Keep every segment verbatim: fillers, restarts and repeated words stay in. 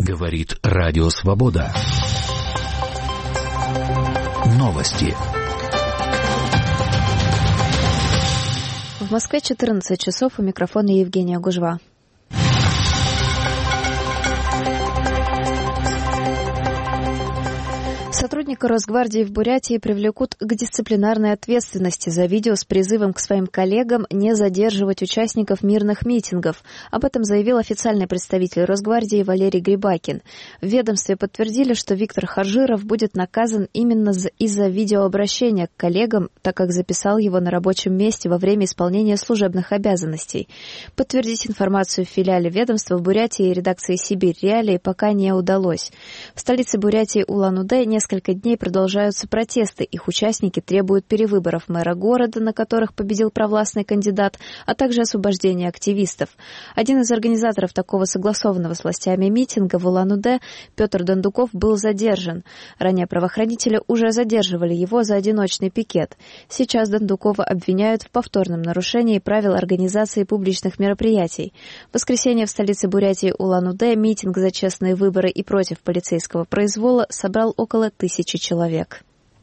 Говорит Радио Свобода. Новости. В Москве четырнадцать часов, у микрофона Евгения Гужва. Сотрудника Росгвардии в Бурятии привлекут к дисциплинарной ответственности за видео с призывом к своим коллегам не задерживать участников мирных митингов. Об этом заявил официальный представитель Росгвардии Валерий Грибакин. В ведомстве подтвердили, что Виктор Хаджиров будет наказан именно из-за видеообращения к коллегам, так как записал его на рабочем месте во время исполнения служебных обязанностей. Подтвердить информацию в филиале ведомства в Бурятии и редакции «Сибирь Реалии» пока не удалось. В столице Бурятии Улан-Удэ несколько Несколько дней продолжаются протесты. Их участники требуют перевыборов мэра города, на которых победил провластный кандидат, а также освобождения активистов. Один из организаторов такого согласованного с властями митинга в Улан-Удэ, Петр Дондуков, был задержан. Ранее правоохранители уже задерживали его за одиночный пикет. Сейчас Дондукова обвиняют в повторном нарушении правил организации публичных мероприятий. В воскресенье в столице Бурятии Улан-Удэ митинг за честные выборы и против полицейского произвола собрал около тысячи человек.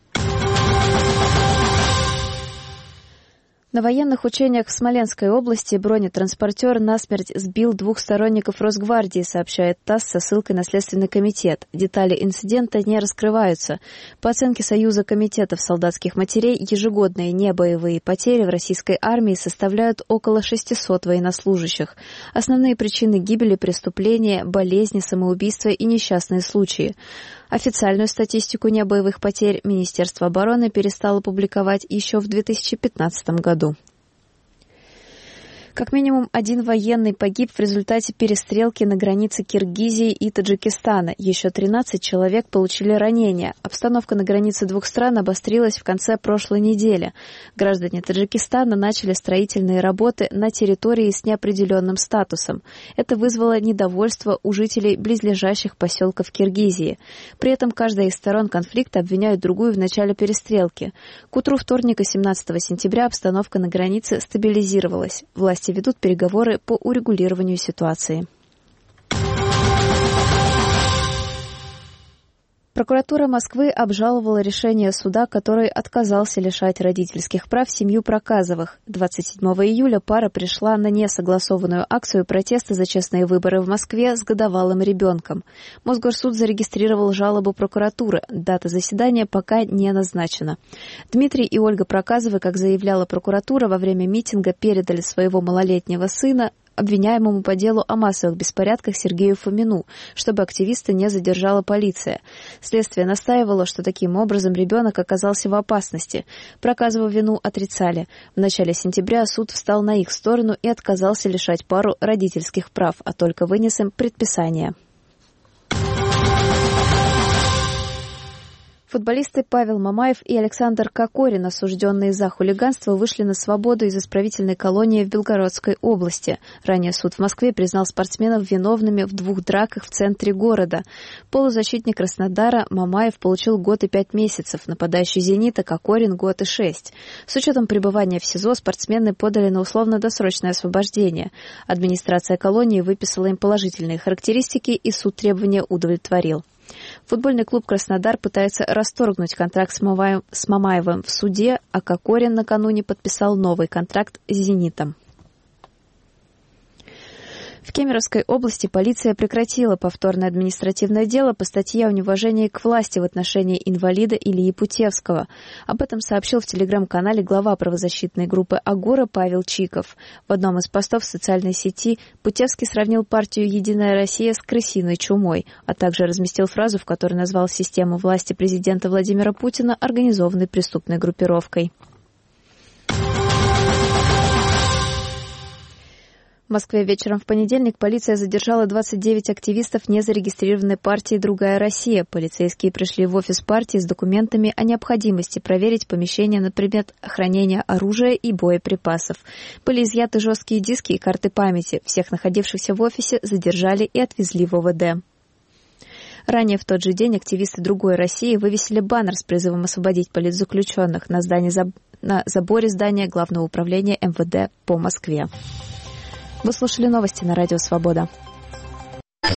На военных учениях в Смоленской области бронетранспортер насмерть сбил двух сторонников Росгвардии, сообщает ТАСС со ссылкой на Следственный комитет. Детали инцидента не раскрываются. По оценке Союза комитетов солдатских матерей, ежегодные небоевые потери в российской армии составляют около шестисот военнослужащих. Основные причины гибели — преступления, болезни, самоубийства и несчастные случаи. Официальную статистику небоевых потерь Министерство обороны перестало публиковать еще в две тысячи пятнадцатом году. Как минимум один военный погиб в результате перестрелки на границе Киргизии и Таджикистана. Еще тринадцать человек получили ранения. Обстановка на границе двух стран обострилась в конце прошлой недели. Граждане Таджикистана начали строительные работы на территории с неопределенным статусом. Это вызвало недовольство у жителей близлежащих поселков Киргизии. При этом каждая из сторон конфликта обвиняет другую в начале перестрелки. К утру вторника, семнадцатого сентября, обстановка на границе стабилизировалась. Власти ведут переговоры по урегулированию ситуации. Прокуратура Москвы обжаловала решение суда, который отказался лишать родительских прав семью Проказовых. двадцать седьмого июля пара пришла на несогласованную акцию протеста за честные выборы в Москве с годовалым ребенком. Мосгорсуд зарегистрировал жалобу прокуратуры. Дата заседания пока не назначена. Дмитрий и Ольга Проказовы, как заявляла прокуратура, во время митинга передали своего малолетнего сына обвиняемому по делу о массовых беспорядках Сергею Фомину, чтобы активиста не задержала полиция. Следствие настаивало, что таким образом ребенок оказался в опасности. Проказову вину отрицали. В начале сентября суд встал на их сторону и отказался лишать пару родительских прав, а только вынес им предписание. Футболисты Павел Мамаев и Александр Кокорин, осужденные за хулиганство, вышли на свободу из исправительной колонии в Белгородской области. Ранее суд в Москве признал спортсменов виновными в двух драках в центре города. Полузащитник Краснодара Мамаев получил год и пять месяцев, нападающий «Зенита» Кокорин — год и шесть. С учетом пребывания в СИЗО спортсмены подали на условно-досрочное освобождение. Администрация колонии выписала им положительные характеристики, и суд требования удовлетворил. Футбольный клуб «Краснодар» пытается расторгнуть контракт с Мамаевым в суде, а Кокорин накануне подписал новый контракт с «Зенитом». В Кемеровской области полиция прекратила повторное административное дело по статье о неуважении к власти в отношении инвалида Ильи Путевского. Об этом сообщил в телеграм-канале глава правозащитной группы «Агора» Павел Чиков. В одном из постов в социальной сети Путевский сравнил партию «Единая Россия» с крысиной чумой, а также разместил фразу, в которой назвал систему власти президента Владимира Путина организованной преступной группировкой. В Москве вечером в понедельник полиция задержала двадцать девять активистов незарегистрированной партии «Другая Россия». Полицейские пришли в офис партии с документами о необходимости проверить помещение на предмет хранения оружия и боеприпасов. Были изъяты жесткие диски и карты памяти. Всех находившихся в офисе задержали и отвезли в ОВД. Ранее в тот же день активисты «Другой России» вывесили баннер с призывом освободить политзаключенных на, здании, на заборе здания Главного управления эм вэ дэ по Москве. Вы слушали новости на Радио Свобода.